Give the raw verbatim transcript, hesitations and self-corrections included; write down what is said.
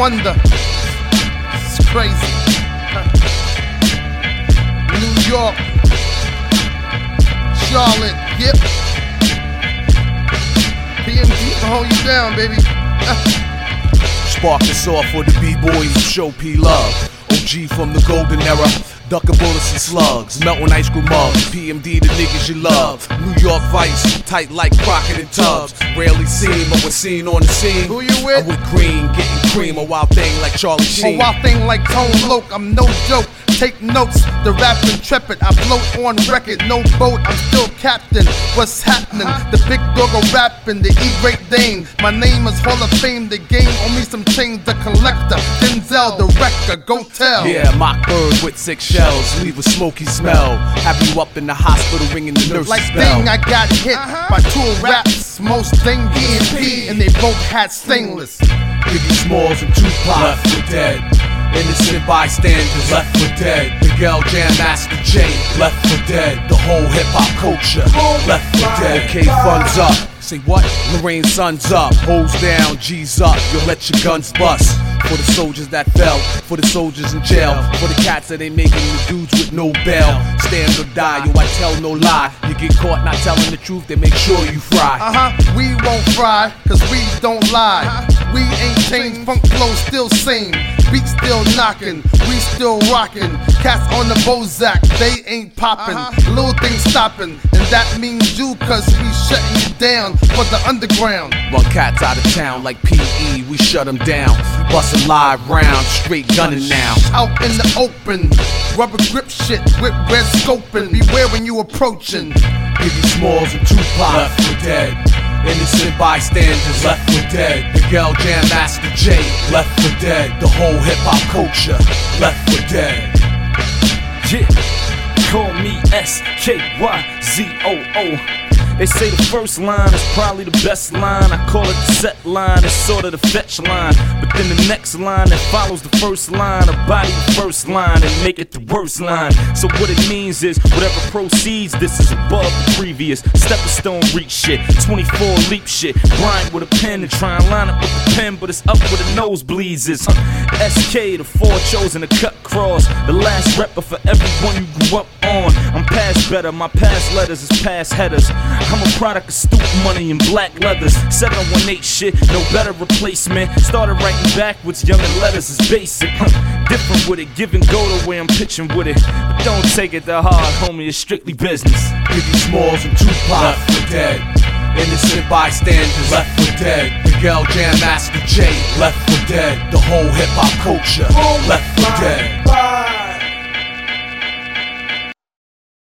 wonder. It's crazy. New York, Charlotte, yep. P M D can hold you down, baby. Spark this off for the B-boys who show P love. O G from the golden era, ducking bullets and slugs, melting ice cream mugs. P M D the niggas you love. New York Vice, tight like Crockett and Tubbs. Rarely seen, but we're seen on the scene. Who you with? I'm with Green, getting cream, a wild thing like Charlie Sheen. A wild thing like Tone Loc, I'm no joke. Take notes, the rap intrepid. I float on record, no boat, I'm still captain. What's happening? The big dog of rapping, the E-Great Dane. My name is Hall of Fame, the game on me some change. The collector, Denzel, the wrecker, go tell. Yeah, mock bird with six shells, leave a smoky smell. Have you up in the hospital ringing the nurse's like bell. Thing, I got hit uh-huh. by two raps, most thing D and P, and they both had stainless. Biggie Smalls and Tupac left for dead. Innocent bystanders left for dead. Miguel Jam Master Jay left for dead. The whole hip hop culture left for dead. Okay, funds up. Say what? Lorraine, sun's up. Hoes down, G's up. You'll let your guns bust. For the soldiers that fell, for the soldiers in jail, for the cats that ain't making the dudes with no bail. Stand or die, yo, I tell no lie. You get caught not telling the truth, they make sure you fry. Uh-huh, we won't fry, cause we don't lie. We ain't changed, funk flow still same. Beat still knocking, we still rocking. Cats on the Bozak, they ain't popping. Little things stopping, and that means you, cause we shutting you down for the underground. Run cats out of town like P E, we shut them down. Bust a live round, straight gunning now. Out in the open, rubber grip shit with red scoping. Beware when you approaching. Biggie Smalls and Tupac left for dead. Innocent bystanders left for dead. Miguel Jam Master Jay left for dead. The whole hip hop culture left for dead. Yeah, call me S K Y Z O O. They say the first line is probably the best line. I call it the set line, it's sort of the fetch line. But then the next line that follows the first line, a body the first line and make it the worst line. So what it means is whatever proceeds, this is above the previous. Stepping stone reach shit, twenty-four leap shit. Bryant with a pen and try and line up with the pen, but it's up where the nosebleeds is. S K, the four chosen to cut cross. The last rapper for everyone you grew up on. I'm past better, my past letters is past headers. I'm a product of stupid money and black leathers. seven one eight shit, no better replacement. Started writing backwards, young and letters is basic. Different with it, give and go the way I'm pitching with it. But don't take it that hard, homie, it's strictly business. Biggie Smalls and Tupac left for dead. Innocent bystanders left for dead. Miguel Jam Master Jay left for dead. The whole hip hop culture left for dead.